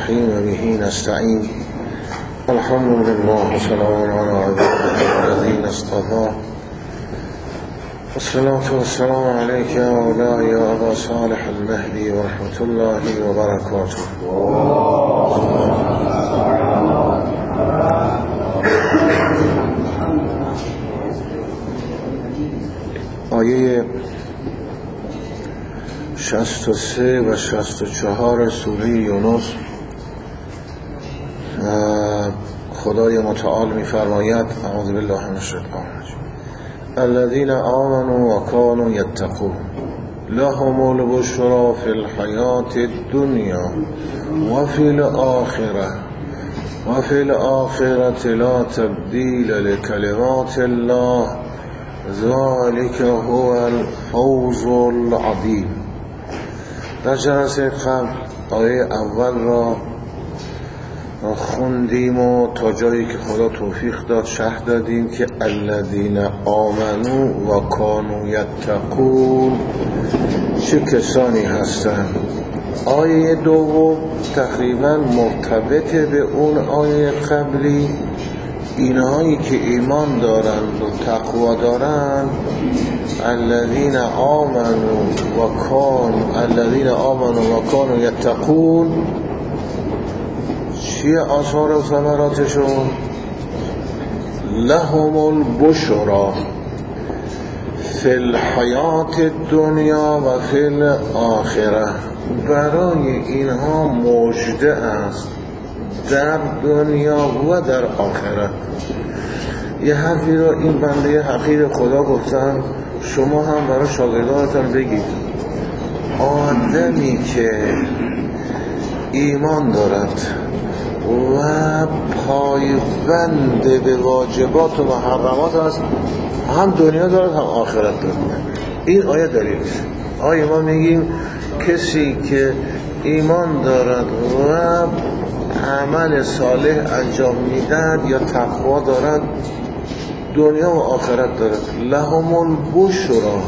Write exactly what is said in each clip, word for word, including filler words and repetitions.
الرحیم به نستعین الحمد لله و سلام علی عباده الذین اصطفی والصلاة والسلام علیک یا مولاي یا ابا صالح المهدی و رحمت الله و برکاته. آیه شصت و سه و شصت و چهار سوره یونس، خدای متعال می فرماید: اعوذ بالله من الشیطان الرجیم الذین آمنوا و کانوا یتقون لهم البشری فی الحیاة الدنیا و فی الآخرة و فی الآخرة لا تبدیل لکلمات الله ذلك هو الفوز العظیم. در جلسه قبل آیه اول را خوندیم و تا جایی که خدا توفیق داد شرح دادیم که الذین آمنوا و کانوا یتقون چه کسانی هستند. آیه دوم تقریبا مرتبط به اون آیه قبلی، اینهایی که ایمان دارند و تقوا دارند الذین آمنوا و کانوا الذین آمنوا و کانوا یتقون، چیه آثار و ثمراتشون؟ لهم البشرا فی الحیاة الدنیا و فی الاخره، برای اینها مژده است در دنیا و در آخرت. یه حرفی را این بنده حقیر خدا گفتن، شما هم برای شاگردانتان بگید. آدمی که ایمان دارد و پایبند به واجبات و محرمات است، هم دنیا دارد هم آخرت دارد. این آیه دلیلش. آیه ما میگیم کسی که ایمان دارد و عمل صالح انجام میدهد یا تقوا دارد دنیا و آخرت دارد. لهم البشرا،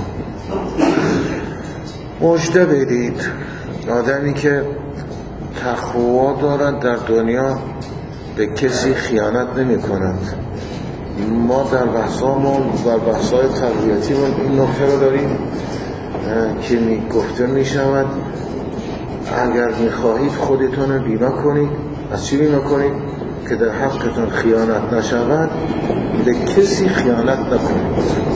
مژده بدید. آدمی که تقوا دارد در دنیا به کسی خیانت نمی کند. ما در بحثامون در بحثای تربیتیمون این نکته رو داریم که می گفته می شود اگر می خواهید خودتون رو بیمه کنید. از چی بیمه کنید؟ که در حقتون خیانت نشود. به کسی خیانت نکنید،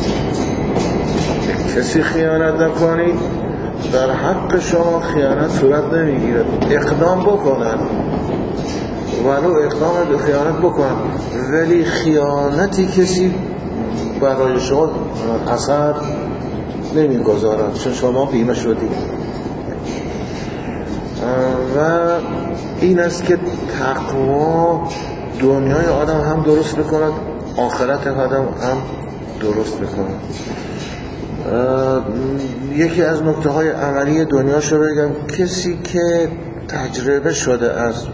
به کسی خیانت نکنید. در حق شما خیانت صورت نمیگیرد. اقدام بکنن ولو اقدام به خیانت بکنن، ولی خیانتی کسی برای شما اثر نمیگذارد، چون شما بیمه شدید. و این است که تقوا دنیای آدم هم درست بکند، آخرت آدم هم درست بکند. یکی از نکته های عملی دنیاشو بگم، کسی که تجربه شده است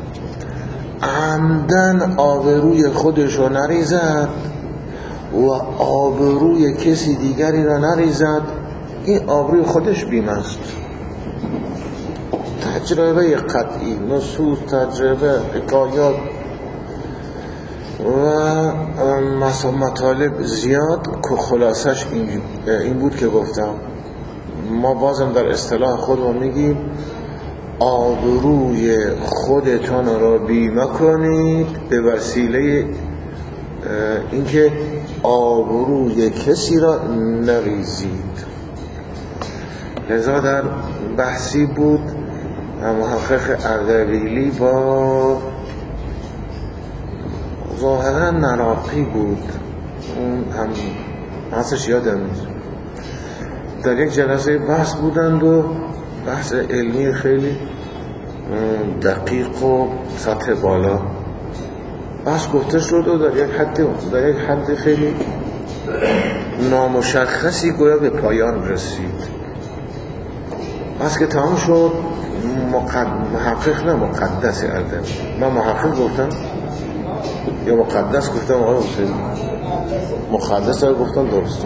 عمدن آبروی خودش رو نریزد و آبروی کسی دیگری رو نریزد، این آبروی خودش بیمه است. تجربه قطعی، نصوص، تجربه، حکایات و مطالب زیاد که خلاصش این, این بود که گفتم. ما بازم در اصطلاح خودمون میگیم آبروی خودتان را بیمه کنید به وسیله اینکه آبروی کسی را نریزید. لذا در بحثی بود محقق اردبیلی با ظاهرا نراقی بود، اون هم بحثش یادم نیست، در یک جلسه بحث بودند و بحث علمی خیلی دقیق و سطح بالا بحث گفته شد و در یک حد در یک حد خیلی نامشخصی گویا به پایان رسید. بحث که تمام شد، مقد... محقق نه مقدس اردبیلی، من محقق گفتم یا مقدس گفتم؟ آقای حسین مقدس رو گفتم، درست.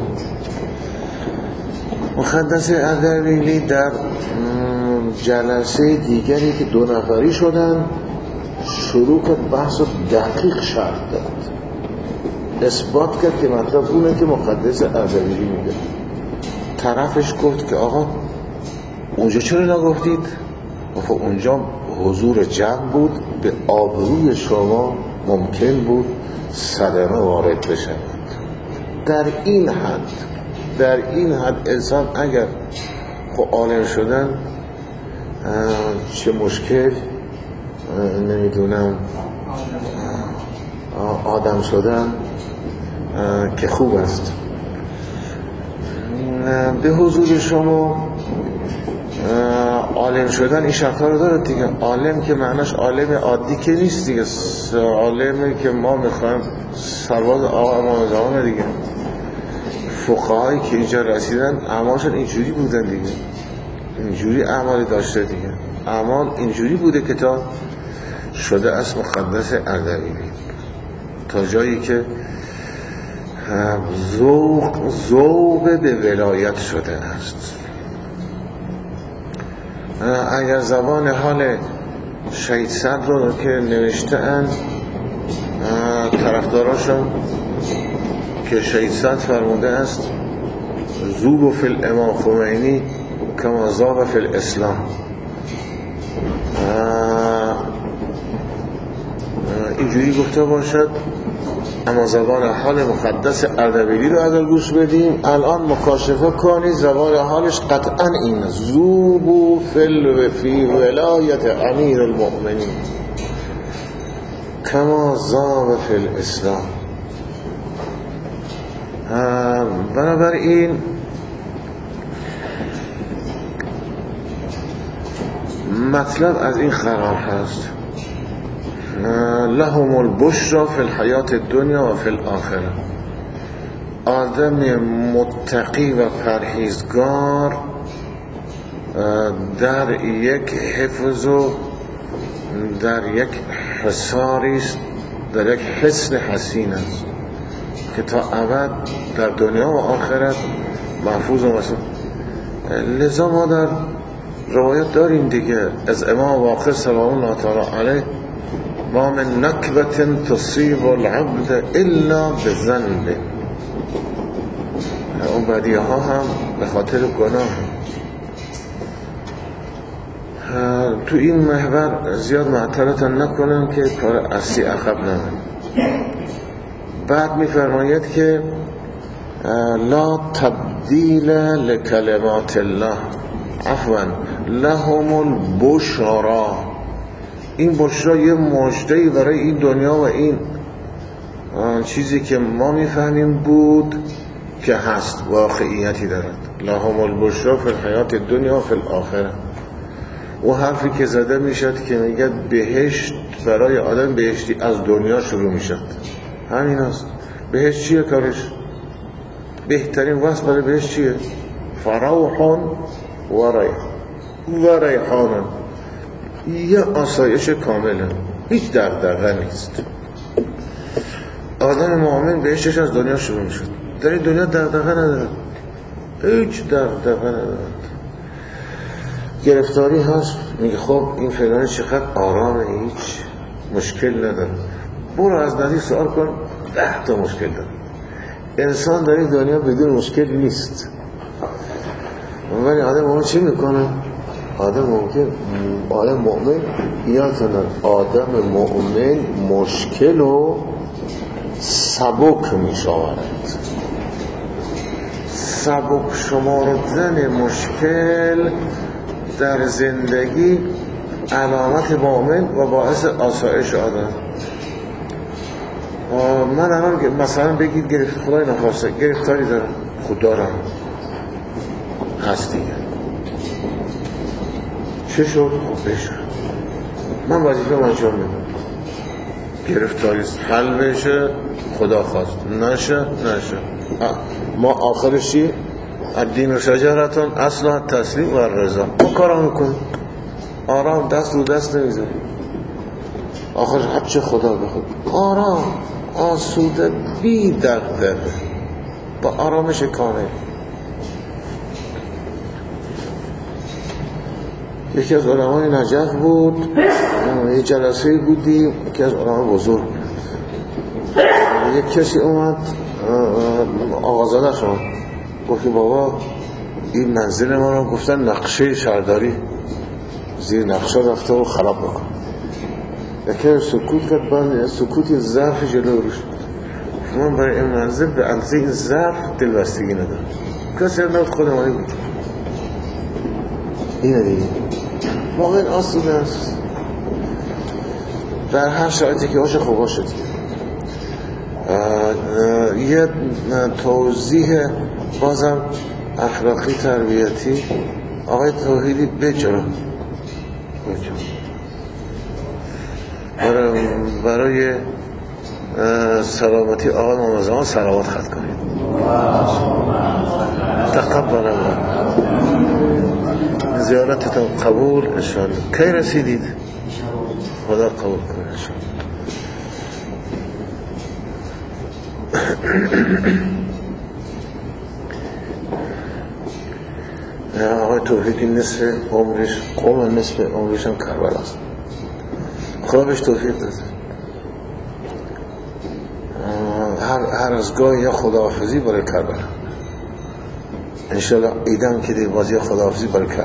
مقدس اردبیلی در جلسه دیگری که دو نفری شدن شروع کرد بحث رو دقیق شرح داد، اثبات کرد که مطلب اونه که مقدس اردبیلی میگه. طرفش گفت که آقا اونجا چرا نگفتید؟ گفت اونجا حضور جمع بود، به آبروی شما ممکن بود صدمه وارد بشه. در این حد در این حد انسان اگر خب عالم شدن چه مشکل، نمیدونم آدم شدن که خوب است. به حضور شما عالم شدن این شرطا رو داره دیگه. عالم که معناش عالم عادی که نیست دیگه، عالمی که ما میخوایم سرباز آقا امام زمان دیگه. فقهایی که اینجا رسیدن اعمالشون اینجوری بودن دیگه، اینجوری اعمالی داشته دیگه، اعمال اینجوری بوده که تا شده از مقدس اردبیلی، تا جایی که ذوق ذوق به ولایت شده است. اگر زبان حال شهید صدر رو که نوشته اند طرفداراشون که شهید صدر فرموده است ذوب فی الامام خمینی کما ذاب فی الاسلام، اینجوری گفته باشد. اما زبان حال مقدس اردبیلی رو اگر گوش بدیم الان مکاشفه کنید، زبان حالش قطعا این ذوبوا فی ولایت امیر المؤمنین کما ذاب فی الاسلام. بنابراین مطلب از این قرار هست لهم البشرا فی الحیات الدنیا و فی الاخره. آدم متقی و پرهیزگار در یک حفظ و در یک حصاری است، در یک حصن حسین است که تا ابد در دنیا و آخرت محفوظ و مسئول. لذا ما در روایت داریم دیگه از امام واقع سلام الله تعالی علیه ما من نکبت تصیب العبد الا بذنب. اون بدیه ها هم به خاطر گناه. تو این محور زیاد معطلتان نکنم که کار اصلی عقب نمون. بعد میفرماید که لا تبدیل لکلمات الله عفوا لهم البشرا. این بشرا یه مژده‌ای برای این دنیا و این چیزی که ما میفهمیم بود که هست، واقعیتی دارد. لهم البشرا فی الحیات الدنیا و فی الاخره. و حرفی که زده میشد که میگه بهشت برای آدم بهشتی از دنیا شروع میشد، همین است. بهشت چیه کارش؟ بهترین وصف برای بهشت چیه؟ فروحان و ریحان و ریحان، یه آسایش کامله، هیچ دغدغه نیست. آدم مؤمن بهشتش از دنیا شروع میشد، در این دنیا دغدغه نداره، هیچ دغدغه نداره. گرفتاری هست، میگه خب این فلان چقدر آرامه، هیچ مشکل نداره. برو از نزدیک سوال کن، ده تا مشکل داره. انسان در این دنیا بدون مشکل نیست، ولی آدم مؤمن چی میکنه؟ آدم ممکن آدم مؤمن یادتونه آدم مؤمن مشکل و سبک میشود. سبک شماردن مشکل در زندگی علامت مؤمن و باعث آسایش آدم. من الان مثلا بگید گرفت خدای نخواسته گرفتاری دارم، خود دارم هست دیگه، چه شد؟ خب بشد، من وظیفه من انجام میدم. گرفتاری حل بشه خدا خواست، نشه نشه. ما آخرش چی؟ الدین و شجرتون اصلا تسلیم و رضا. ما کارا میکنیم آرام، دست رو دست نمیزنیم، آخر هر چه خدا بخواد آرام آسوده بی دغدغه با آرامش کامل. یکی از علمای نجف بود، یه جلسه بودیم، یکی از علمای بزرگ، یک کسی اومد آقازاده شد گفت بابا این منزل ما رو گفتن نقشه شهرداری زیر نقشه رفته و خراب بکن. یکی سکوت کرد، بعد سکوتی ظرف جلو روش من برای این منزل به اندازه این ظرف دلبستگی ندارم، کسی نبود خودمانی بود. اینه دیگه واقعا آسوده است در هر شرایطی که باشه خوب باشه. یه توضیح بازم اخلاقی تربیتی آقای توحیدی بجرا برای, برای سلامتی آقای محمد زمان سلامات خط کنید. تقبل الله زیارتتون قبول انشاءالله. کی رسیدید؟ خدا قبول کنه انشاءالله. آقای توفیقی نصف عمرش قوم نصف عمرش هم کربلا است. خدا بهش توفیق داده. هر, هر از گاهی یا خداحافظی برای کربلا انشاءالله ایدم که دیر بازی خداحافظی برای کربلا.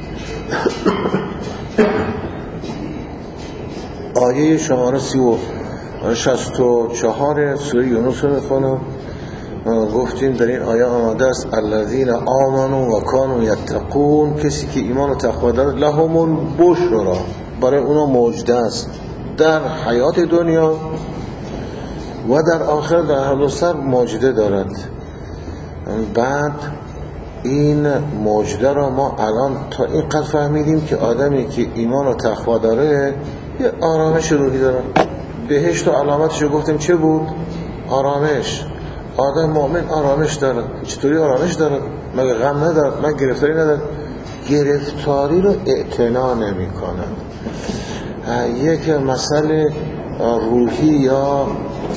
آیه شماره سی و شست و چهار سوره یونس رو میخونم. گفتیم در این آیه آمده است الذین آمنوا و کانوا یتقون، کسی که ایمان و تقوا دارد لهم البشرا، برای اونا معجزه است در حیات دنیا و در آخر در هر دو سر معجزه دارد. بعد این معجزه را ما الان تا اینقدر فهمیدیم که آدمی که ایمان و تقوا داره یه آرامش روحی داره. بهشت و علامتش رو گفتیم چه بود؟ آرامش. آدم مؤمن آرامش داره. چطوری آرامش داره؟ مگه غم نداره؟ مگه گرفتاری نداره؟ گرفتاری رو اعتنا نمی کند. یک مسئله روحی یا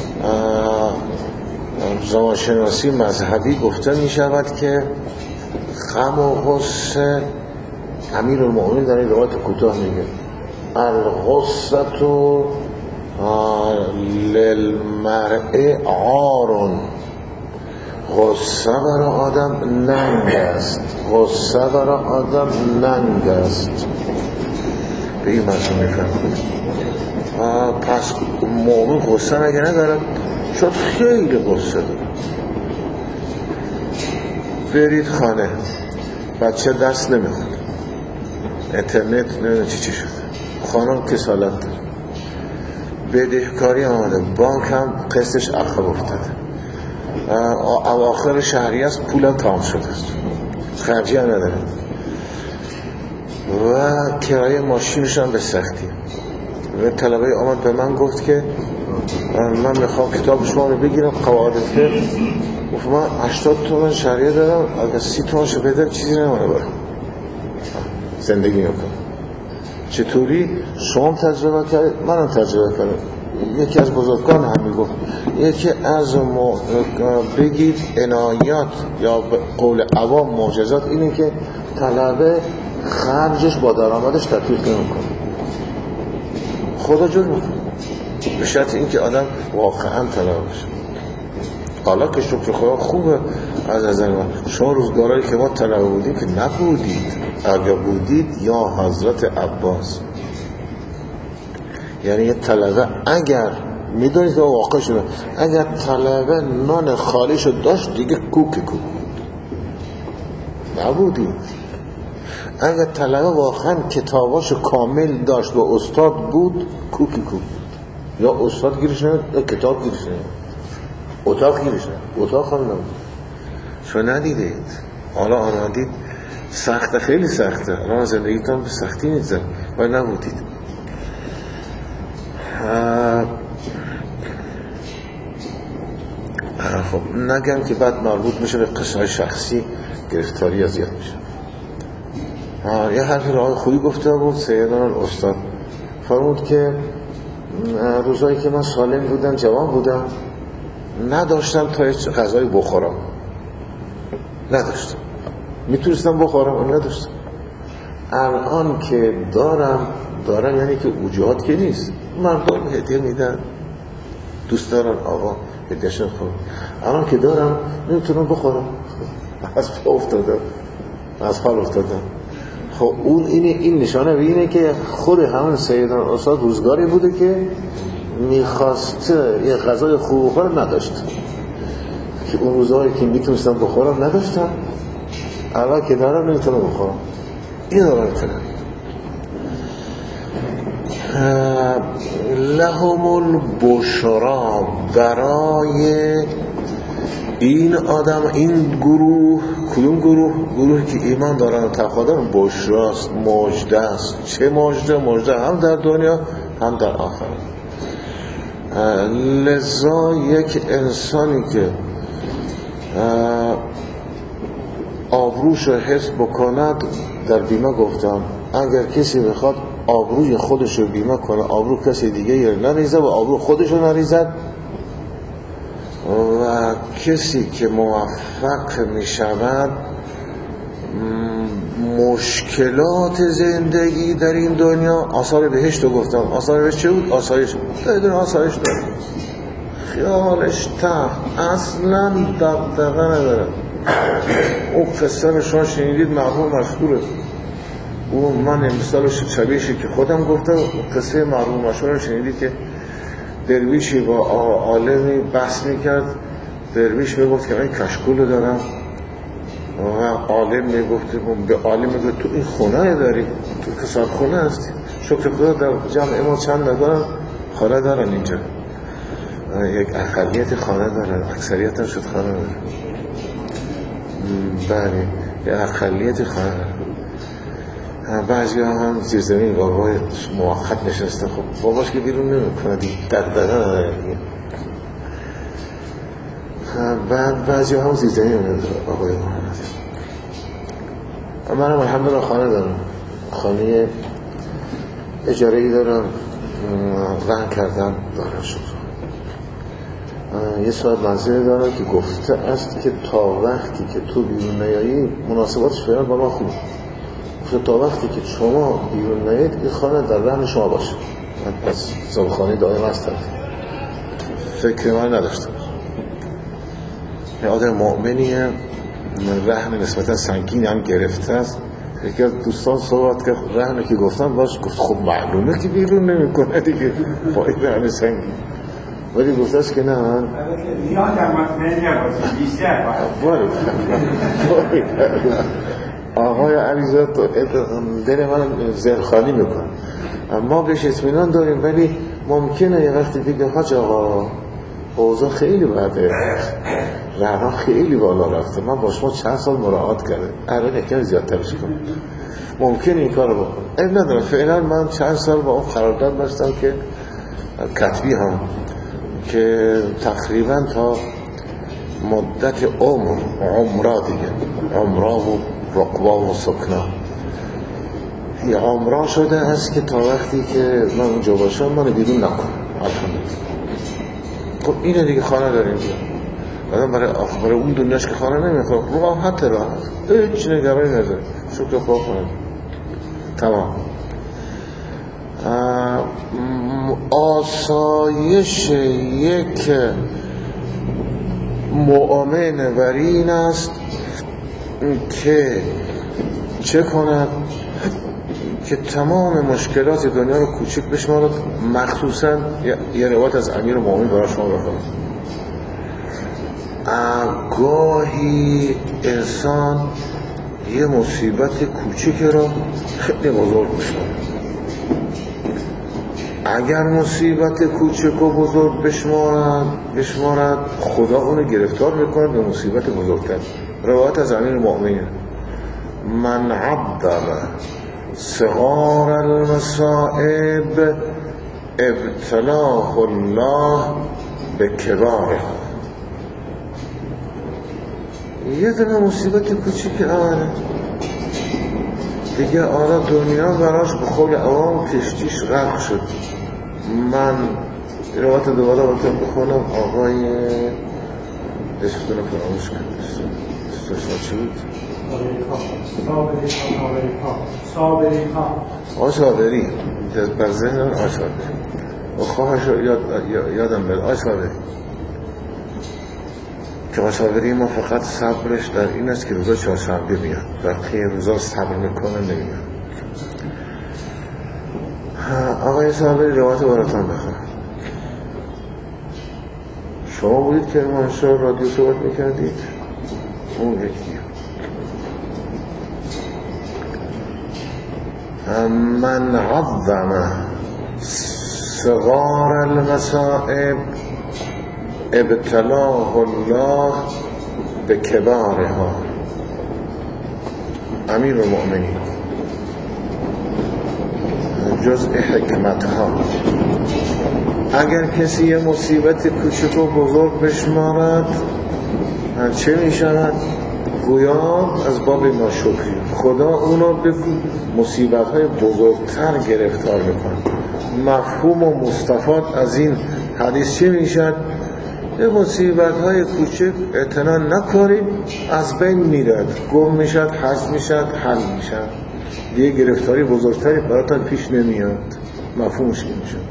زمانشناسی مذهبی گفته می شود که غم و غصه، امیر المؤمنین در این روایت کوتاه میگه الغصة للمرء عار، غصه برای آدم ننگ است، غصه برای آدم ننگ است. به این مضمون میفهمید. پس مومن غصه نگه ندارد، شد خیلی غصه داره. برید خانه بچه دست نمیخواد، اینترنت نمیدونه چی چی شده، خانم کسالت داره، بدهکاری آمده، بانک هم قسطش عقب افتاده، اواخر شهری است، پولم تمام شده است، خرجی هم نداره و کرایه ماشینش هم به سختی. و طلبه آمد به من گفت که من میخوام کتاب شما رو بگیرم قواعد فقه. گفت من هشتاد تومن شهریه دارم، اگر سی تومن شو بدم چیزی نمونه برم زندگی میکنم. چطوری؟ شما تجربه کردید، منم تجربه کردم. یکی از بزرگان هم میگفت یکی از م... بگید عنایات یا به قول عوام معجزات اینه که طلبه خرجش با درآمدش تطبیق نمیکنه، خدا جور میکنه، به شرط اینکه آدم واقعا طلبه باشه. حالا که شکر خدا خوبه از نظر من. شما روزگارایی که ما طلبه بودیم که نبودید، اگر بودید یا حضرت عباس، یعنی یه طلبه اگر میدونید که واقع شده، اگر طلبه نان خالیشو داشت دیگه کوک کوک نبودید. اگر طلبه واقعا کتاباشو کامل داشت و استاد بود کوکی کوک، یا استاد گیرش نمید یا کتاب گیرش نمید، اتاق گیرش نمید، اتاق هم نمید. شو ندیدید، حالا آمدید سخته، خیلی سخته، الان زندگیتان به سختی نیزد و نبودید. خب نگم که بعد مربوط میشه به قصه شخصی، گرفتاری اذیت میشه. یه حرفی رو خوبی گفته بود سیدان الاستاد، فرمود که روزایی که من سالم بودم، جوان بودم، نداشتم تا هیچ غذایی بخورم، نداشتم، میتونستم بخورم نداشتم. الان که دارم دارم یعنی که وجوهات که نیست، مردم هدیه میدن، دوست دارن آقا هدیهشون خورم، الان که دارم نمیتونم بخورم، از پا افتادم، از حال افتادم. خب اون اینه، این نشانه به اینه که خود همون سیدان استاد روزگاری بوده که میخواست یه غذای خوب بخورم نداشت، که اون روزهایی که میتونستم بخورم نداشتم، الان که دارم نمیتونم بخورم. این دارم میتونم. لهم البشرا، برای این آدم، این گروه، کدوم گروه؟ گروهی که ایمان دارن و تقوا دارن، بشراست، مژده است. چه مژده؟ مژده هم در دنیا هم در آخرت. لذا یک انسانی که آبروش رو حفظ بکند، در بیمه گفتم اگر کسی بخواد آبروی خودش رو بیمه کنه، آبرو کسی دیگه نریزه و آبرو خودش رو نریزد، و کسی که موفق می شود مشکلات زندگی در این دنیا، آثار بهشت رو گفتم، آثار بهشت چه بود؟ آسایش بود، داره آسایش داره، خیالش تخت، اصلا دقدقه نداره. اون قصه رو شما شنیدید، مرحوم مشهوره، اون من مثالش شبیهشی که خودم گفتم، قصه مرحوم مشهور رو شنیدید که درویشی با عالمی بحث میکرد، درویش میگفت که من کشکول دارم و عالم میگفت، به عالم میگفت تو این خونه داری، تو کسان خونه هستی، شکر خدا در جمع ما چند ندارن خانه دارن، اینجا یک اقلیت خانه دارن، اکثریت هم شد خانه دارن، بله یک اقلیت خانه دارن. بعضی هم زیر زمین بابای موقت نشسته، خب باباش که بیرون نمی کنه دیگه، دقدقه نداره. بعد بعضی هم زیر زمین نداره بابای محمد. من هم الحمدلله خانه دارم، خانه اجاره‌ای دارم، رهن کردم دارم شد. یه صاحب منزل دارم که گفته است که تا وقتی که تو بیرون نیایی مناسباتش فعلا با ما خوبه، تا وقتی که شما بیرون نیایید این خانه در رهن شما باشه. من از صاحب دائم هستم، فکر من نداشتم. یه آدم مؤمنیه، رهن نسبتا سنگین هم گرفته است. یکی از دوستان صحبت که رهنه که گفتم باش، گفت خب معلومه که بیرون نمی کنه دیگه با این رهن سنگین، ولی گفته است که نه من نیان در مطمئن نباشید بیشتر آقای علیزاده دل من زرخانی میکنه، ما بهش اطمینان داریم، ولی ممکنه یه وقتی دیگه حاج آقا اوضاع خیلی بده، رهن خیلی بالا رفته، من با شما چند سال مراعات کرده، الان یکم زیادترش کنم، ممکنه این کار رو بکنم. این نداره، فعلا من چند سال با اون قرارداد بستم که کتبی هم که تقریبا تا مدت عمر عمره دیگه، عمره و رقبا و سکنا یه عمره شده است که تا وقتی که من اونجا باشم منو بیرون نکنم. الحمدلله. خب اینه دیگه، خانه داریم دیگه، بعدم برای برای اون دنیاش که خانه نمیخواد، راحت راحت هیچ نگرانی نداره، شکر خدا کنم تمام. آسایش یک مؤمن بر این است که چه کند؟ که تمام مشکلات دنیا رو کوچک بشمارد. مخصوصا یه روایت از امیر مومنین برای شما بخونم. گاهی انسان یه مصیبت کوچک رو خیلی بزرگ بشمارد. اگر مصیبت کوچک و بزرگ بشمارد بشمارد خدا اونو گرفتار میکنه به مصیبت بزرگتر. روایت از امیر مومنین: من عدل صغار المصائب ابتلاه الله به کبارها. یه دونه مصیبت کوچیک آره دیگه، آره دنیا براش به خود عوام کشتیش غرق شد. من روایت دوباره باتم بخونم. آقای اسمتون فراموش کرد، اسمتون چی بود؟ آقا صابری بر ذهن آقا صابری و خواهش یاد یادم بر آقا صابری که آقا صابری ما فقط صبرش در این است که روزا چهارشنبه بیان بقیه روزا صبر میکنه نمیان. آقای صابری روایت براتان بخونم. شما بودید که کرمانشاه رادیو صحبت میکردید؟ اون یکی من عظم صغار المصائب ابتلاه الله به کبارها. امیر المؤمنین جزء حکمت ها. اگر کسی یه مصیبت کوچک و بزرگ بشمارد چه می شود؟ گویا از باب ناشکری خدا اونو به مصیبت های بزرگتر گرفتار میکنه. مفهوم و مستفاد از این حدیث چه می شود؟ به مصیبت های کوچک اعتنا نکنید از بین میرد، گم می شود، حذف می شود، حل می شود، دیگه گرفتاری بزرگتری براتون پیش نمیاد. مفهومش این میشه.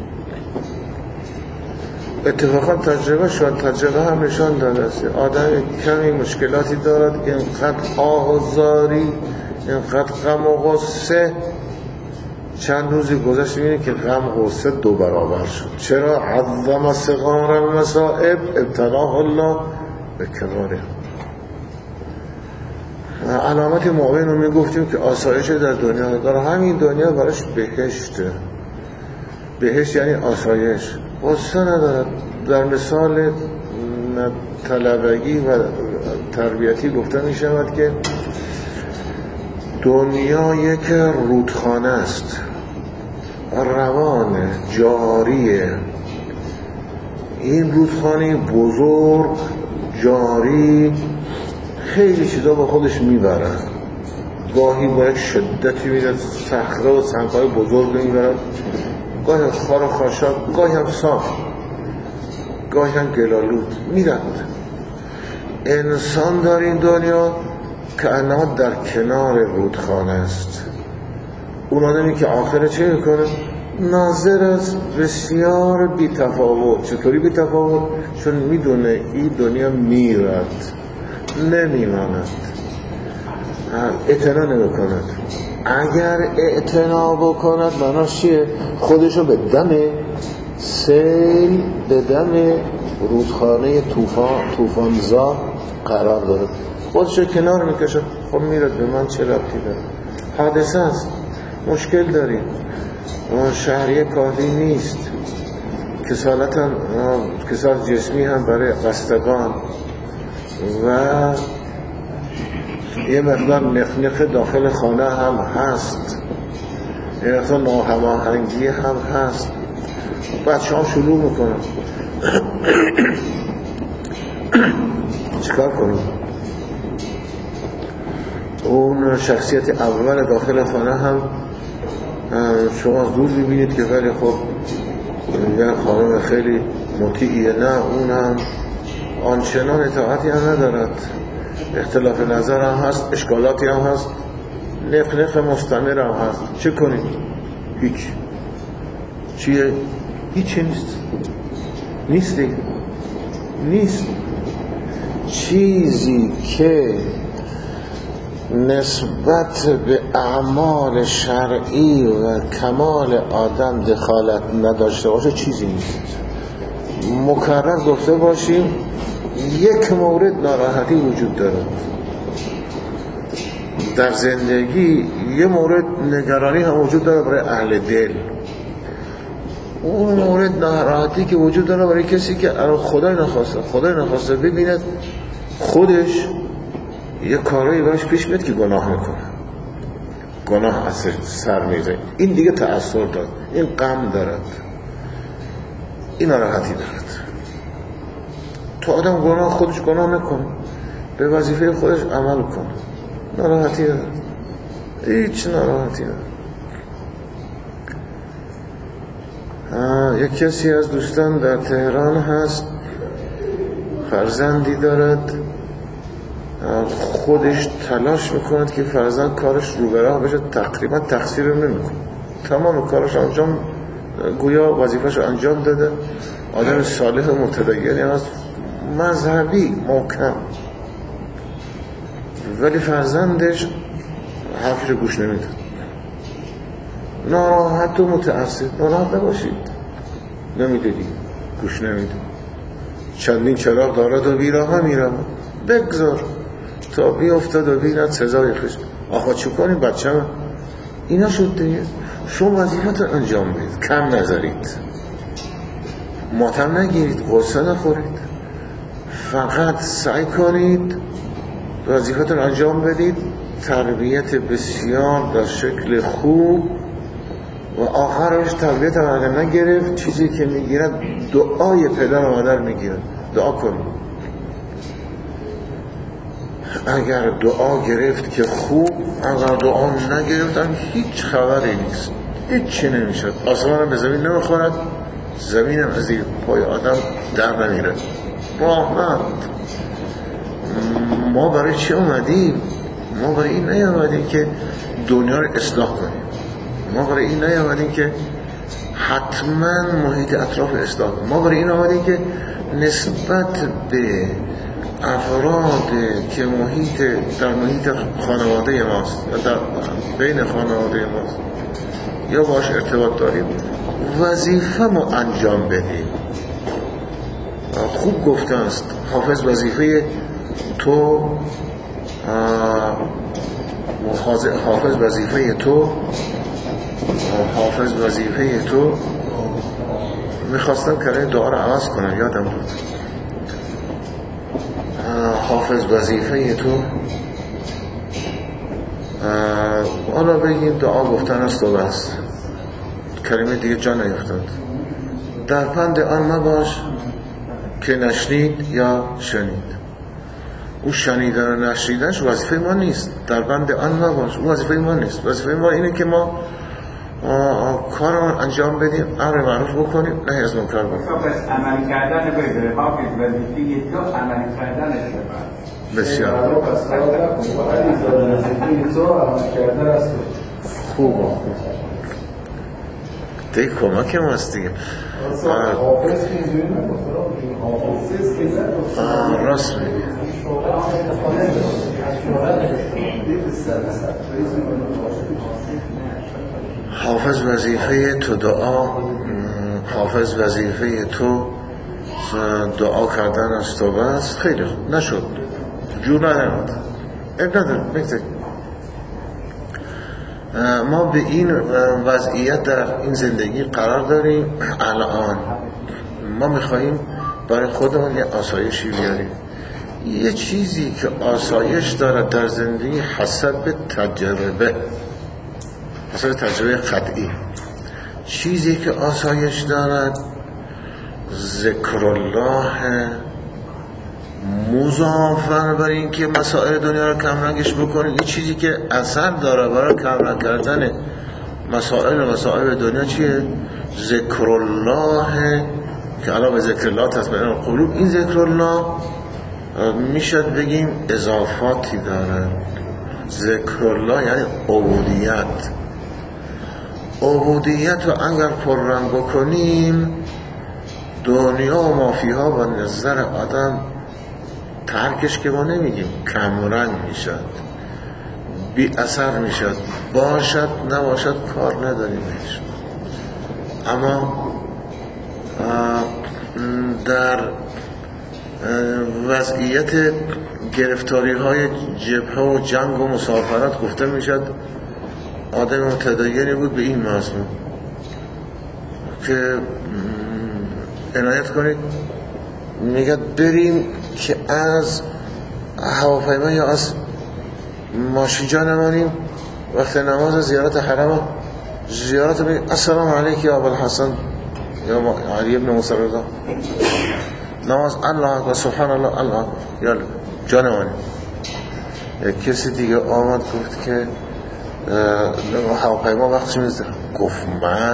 اتفاقا تجربه شد، تجربه هم نشان داده است آدم کمی مشکلاتی دارد، اینقدر آزاری، اینقدر غم و غصه، چند روزی گذشت می‌بینی که غم و غصه دو برابر شد. چرا؟ عظم صغار المصائب ابتلاه الله به کبارها. علامت مؤمن رو میگفتیم که آسایش در دنیا داره، همین دنیا براش بهشته. بهشت یعنی آسایش، غصه ندارد. در مثال طلبگی و تربیتی گفته می شود که دنیا یک رودخانه است، روان، جاریه. این رودخانه بزرگ جاری خیلی چیزا با خودش میبرن، گاهی با یک شدتی میرد صخره و سنگ‌های بزرگ میبرد، گاهی خار و خاشاک، گاهی هم صاف، گاهی هم گلالود میرد. انسان در این دنیا که انها در کنار رودخانه است. اون آدمی که آخره چه میکنه؟ ناظر از بسیار بی تفاوت. چطوری بی تفاوت؟ چون میدونه این دنیا میرد، نمیماند، اعتنا نمی کند. اگر اعتنا بکند معناش چیه؟ خودشو به دم سیل، به دم رودخانه طوفان طوفانزا قرار داره، خودشو کنار میکشه. خب میرد، به من چه ربطی داره؟ حادثه است، مشکل داریم، شهریه کافی نیست، کسالت هم کسالت جسمی هم برای قصدگان و یه مقدار نخنخ داخل خانه هم هست، یه مقدار ناهماهنگی هم هست. بچه هم شروع میکنن چیکار کنم؟ اون شخصیت اول داخل خانه هم شما دور ببینید که ولی خب یه خانم خیلی مطیعیه، نه اون هم آنچنان اطاعتی هم ندارد، اختلاف نظر هم هست، اشکالاتی هم هست، نخ نخ مستمر هم هست. چه کنید؟ هیچ. چیه؟ هیچی نیست. نیست دیگه. نیست. چیزی که نسبت به اعمال شرعی و کمال آدم دخالت نداشته باشه چیزی نیست. مکرر گفته باشیم یک مورد ناراحتی وجود داره در زندگی، یه مورد نگرانی هم وجود داره برای اهل دل. اون مورد ناراحتی که وجود داره برای کسی که خدای نخواسته خدای نخواسته ببیند خودش یه کارایی براش پیش میاد که گناه میکنه، گناه اثر سر میزه، این دیگه تأثیر دارد، این غم دارد، این ناراحتی دارد. تو آدم گناه خودش گناه نکنه، به وظیفه خودش عمل کنه، ناراحتی دارد، هیچ ناراحتی دارد. یک کسی از دوستان در تهران هست، فرزندی دارد، خودش تلاش میکند که فرضاً کارش رو به راه بشه، تقریبا تقصیر رو نمیکنه، تمام کارش انجام گویا وظیفه‌شو انجام داده، آدم صالح و متدینی هست، مذهبی محکم، ولی فرزندش حرفش گوش نمیده. ناراحت و متأسف، ناراحت نباشید، نمیدیدی گوش نمیده، چندین چراغ دارد و بیراه میرم، بگذار تا بی افتاد و بیند سزای خوش. آخه چو کنیم بچه من اینا شد دیگه. شما وظیفت رو انجام بدید، کم نذارید، ماتم نگیرید، غصه نخورید، فقط سعی کنید وظیفت رو انجام بدید، تربیت بسیار در شکل خوب و آخرش تربیت هم اگر نگرفت چیزی که میگیرد دعای پدر و مادر میگیرد. دعا کنید، اگر دعا گرفت که خوب، اگر دعا نگرفت هم هیچ خبری نیست، هیچ چی نمیشد، آسمان هم به زمین نمیخورد، زمین هم از زیر پای آدم در نمیره. رحمت. ما برای چی اومدیم؟ ما برای این نیامدیم که دنیا رو اصلاح کنیم، ما برای این نیامدیم که حتما محیط اطراف اصلاح کنیم، ما برای این آمدیم که نسبت به افراد که محیط در محیط خانواده ماست یا در بین خانواده ماست یا باش ارتباط داریم وظیفه ما انجام بدیم. خوب گفته است حافظ وظیفه تو حافظ وظیفه تو حافظ وظیفه تو میخواستم کلمه دعا رو عوض کنم یادم بود. حافظ وظیفه تو حالا بگیم دعا گفتن است و بس، کلمه دیگه جا نیفتاد. در پند آن مباش که نشنید یا شنید. او شنیدن و نشنیدنش وظیفه ما نیست. در بند آن مباش، او وظیفه ما نیست. وظیفه ما اینه که ما کارمون انجام بدیم، امر معروف بکنیم، نهی از منکر بکنیم. پس عمل کردن بگذاره حافظ وظیفه تو عمل کردنش ببر. بسیار خوب خوب دیگه کمک ما هست دیگه. راست میگه. حافظ وظیفه تو دعا، حافظ وظیفه تو دعا کردن است و بس. خیلی خوب نشد، جور ندارد، اب ندارد، بگذاریم. ما به این وضعیت در این زندگی قرار داریم. الان ما میخواییم برای خودمون یه آسایشی بیاریم. یه چیزی که آسایش دارد در زندگی حسب تجربه، حسب تجربه قطعی، چیزی که آسایش دارد ذکر الله مضافن برای این که مسائل دنیا رو کمرنگش بکنید. این چیزی که اثر داره برای کمرنگ کردن مسائل و مسائل دنیا چیه؟ ذکر الله که علاوه ذکر الله تطمئن القلوب. این ذکر الله میشد بگیم اضافاتی داره. ذکر الله یعنی عبودیت. عبودیت رو اگر پررنگ بکنیم دنیا و مافیها و نظر آدم ترکش که ما نمیگیم کمرنگ میشد، بی اثر میشد، باشد نباشد کار نداریمش. اما در وضعیت گرفتاری های جبهه و جنگ و مسافرت گفته میشد آدم متدینی بود به این مضمون که عنایت کنید، میگه بریم که از هواپیما یا از ماشین جا نمانیم، وقت نماز زیارت حرم زیارت بگیم السلام علیک یا ابوالحسن یا علی ابن موسی رضا، نماز الله اکبر سبحان الله الله اکبر، یالا جا نمانیم. یک کسی دیگه آمد گفت که هواپیما وقتش میزده، گفت من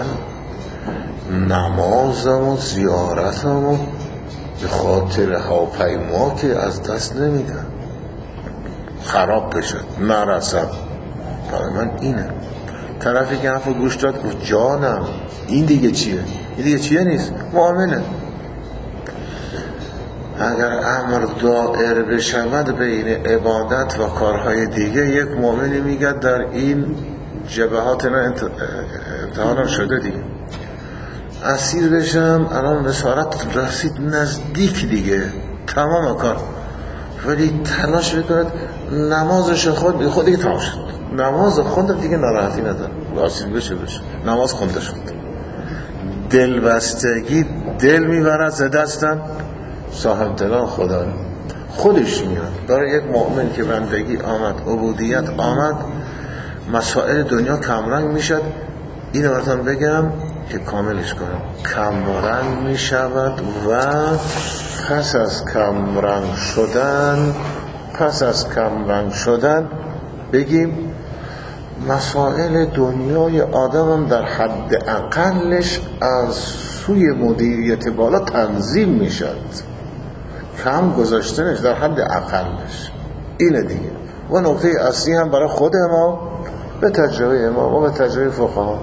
نمازم و زیارتم و به خاطر هواپیما که از دست نمیدم. خراب بشه نرسم. برای من اینه. طرفی که حرف گوش داد گفت جانم این دیگه چیه؟ این دیگه چیه نیست، مؤمنه. اگر امر دائر بشود بین عبادت و کارهای دیگه، یک مؤمنی میگه در این جبهات نه امتحانم شده دیگه، اسیر بشم الان بسارت رسید نزدیک دیگه تمام کار، ولی تلاش بکند نمازش خود خود دیگه تمام شد، نماز خود دیگه ناراحتی نداره، اسیر بشه بشه نماز خونده شد. دل بستگی دل میبرد ز دستم صاحب دلان خدا خودش میاد. برای یک مؤمن که بندگی آمد، عبودیت آمد، مسائل دنیا کمرنگ میشد. اینو براتون بگم که کاملش کنم. کمرنگ میشود و پس از کمرنگ شدن پس از کمرنگ شدن بگیم مسائل دنیای آدم هم در حد اقلش از سوی مدیریت بالا تنظیم میشد، کم گذاشتنش در حد اقلش. اینه دیگه. و نکته اصلی هم برای خود ما به تجربه ما و به تجربه فقها،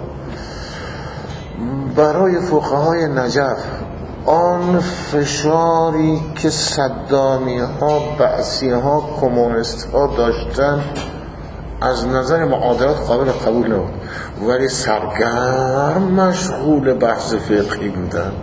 برای فقهای نجف آن فشاری که صدامی ها، بعثی ها، کمونیست ها داشتن از نظر معادلات قابل قبول نبود، ولی سرگرم مشغول بحث فقهی بودن.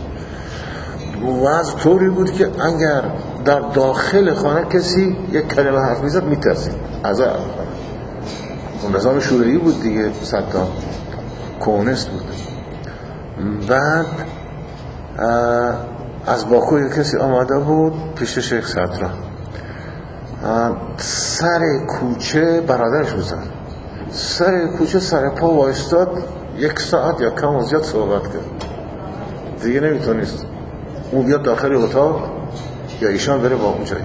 وضع طوری بود که اگر در داخل خانه کسی یک کلمه حرف میزد میترسید از اون. نظام شورویی بود دیگه، صدام کمونیست بود. بعد از باکو یک کسی آمده بود پیش شیخ صدرا، سر کوچه برادرش بزن، سر کوچه سر پا وایستاد، یک ساعت یا کم و زیاد صحبت کرد دیگه نمیتونست. اون بیاد داخل اتاق یا ایشان بره با اون جایی.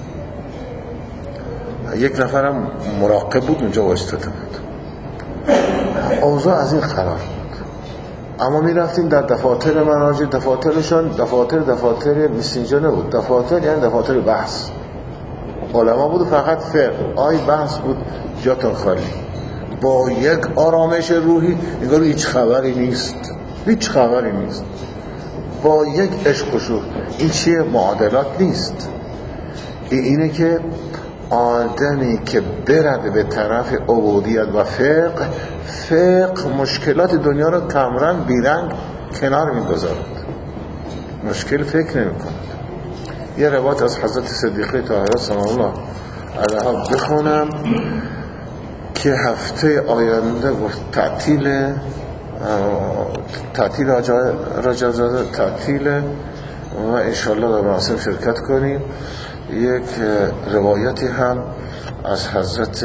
یک نفرم مراقب بود اونجا وایستاده بود. اوضاع از این قرار بود. اما می رفتیم در دفاتر مناجر، دفاترشان دفاتر دفاتر مسینجا نبود، دفاتر یعنی دفاتر بحث علما بود، فقط فقه آی بحث بود، جاتون خالی، با یک آرامش روحی انگار هیچ خبری نیست، هیچ خبری نیست، با یک عشق و شوق. این چیه؟ معادلات نیست. این اینه که آدمی که برد به طرف عبودیت و فقه، فقه مشکلات دنیا رو کمرنگ بیرنگ کنار میگذارد، مشکل فکر نمی کند. یه روایت از حضرت صدیقه طاهره سلام الله علیها بخونم که هفته آینده گفت تعطیل تعطیل رجازاده تعطیل و انشالله در مراسم شرکت کنیم. یک روایتی هم از حضرت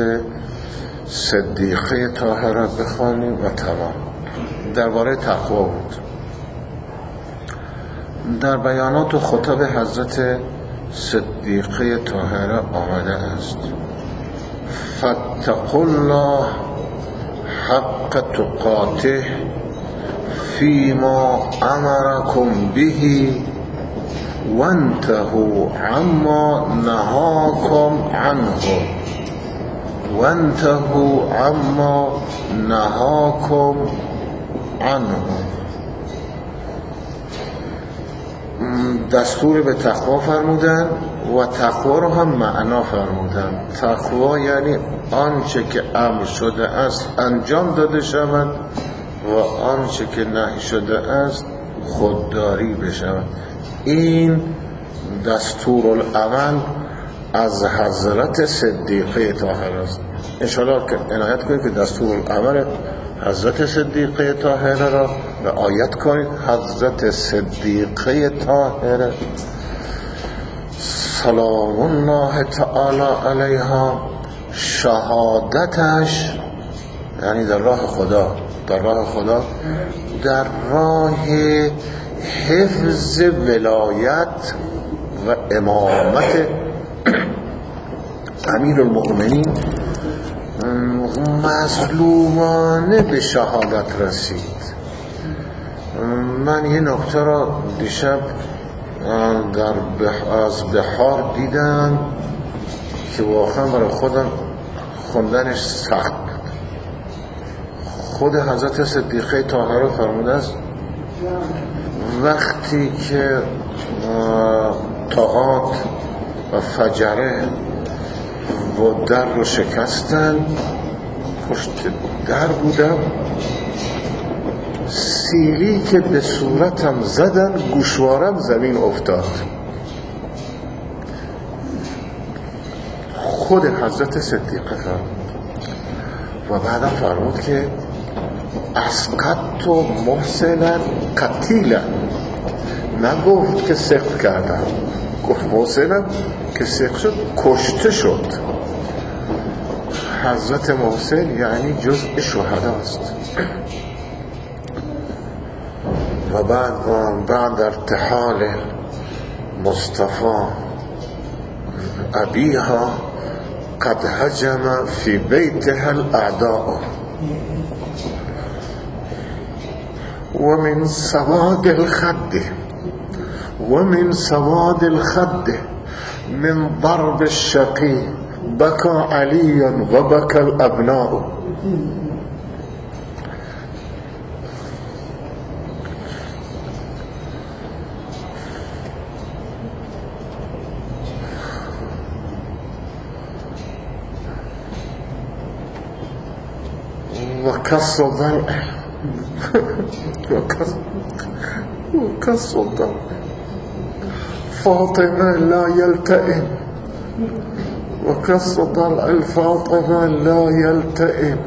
صدیقه طاهره بخوانیم و تمام. درباره تقوا بود. در بیانات و خطب حضرت صدیقه طاهره آمده است فاتقوا الله حق تقاته فيما امركم به وانتهوا عما نهاكم عنه وانتهوا عما نهاكم عنه. دستور به تقوا فرمودن و تقوا رو هم معنا فرمودن. تقوا یعنی آنچه که امر شده است انجام داده شود و آنچه که نهی شده است خودداری بشود. این دستور العمل از حضرت صدیقه طاهره است. انشاءالله که عنایت کنید که دستور العمل حضرت صدیقه طاهره را رعایت کنید. حضرت صدیقه طاهره سلام الله تعالی علیها، شهادتش یعنی در راه خدا، در راه خدا در راه حفظ ولایت و امامت امیر المؤمنین مظلومانه به شهادت رسید. من یه نکته را دیشب در بح... از بحار دیدم که واقعا برای خودم خوندنش سخت بود. خود حضرت صدیقه طاهره فرموده است وقتی که طاعات و فجره و در رو شکستن، پشت در بودم، سیلی که به صورتم زدن گوشوارم زمین افتاد. خود حضرت صدیقه فرمود و بعدم فرمود که اسقطت محسنا قتیلا، نگفت که سقط کردم، گفت محسنا که سقط شد، کشته شد. حضرت محسن یعنی جزء شهداست. و بعد بعد ارتحال مصطفى ابیها قد هجم في بيتها الاعداء ومن سواد الخد ومن سواد الخد من ضرب الشقي بكى علي وبكى الابناء. وكسر ضلع وكسر ضلع فاطمة لا يلتئم، وكسر ضلع الفاطمة لا يلتئم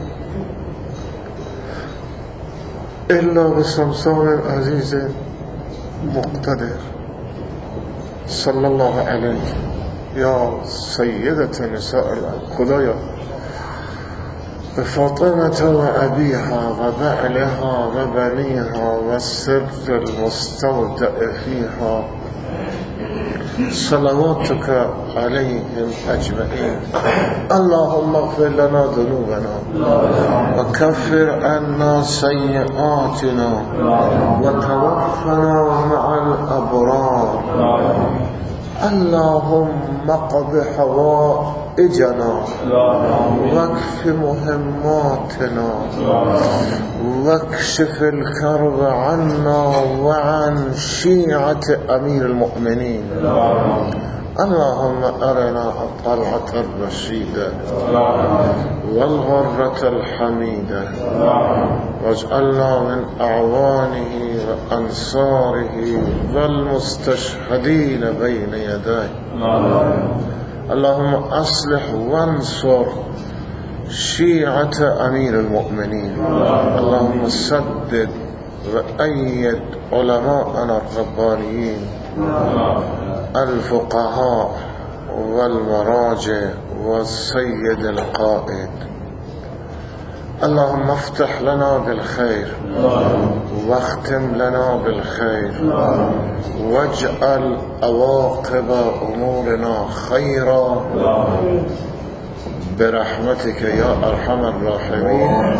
إلا بسمسار العزيز مقتدر. صلى الله عليه يا سيدة نساء الخدايا بفاطمة وأبيها وبعلها وبنيها والسر المستودع فيها صلواتك عليهم أجمعين. اللهم اغفر لنا ذنوبنا وكفر عنا سيئاتنا وتوفنا مع الأبرار. اللهم اقض حوائجنا واكف مهماتنا واكشف الكرب عنا وعن شيعة أمير المؤمنين. اللهم أرنا الطلعة الرشيدة والغرة الحميدة واجعلنا من أعوانه وأنصاره والمستشهدين بين يديه. اللهم أصلح وانصر شيعة أمير المؤمنين. اللهم سدد وأيد علماءنا الربانيين الفقهاء والمراجع والسيد القائد. اللهم افتح لنا بالخير واختم لنا بالخير واجعل عواقب أمورنا خيرا برحمتك يا أرحم الراحمين.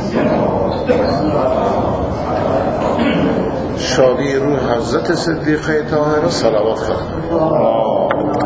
شادی روح حضرت صدیقه طاهره صلوات خواهد.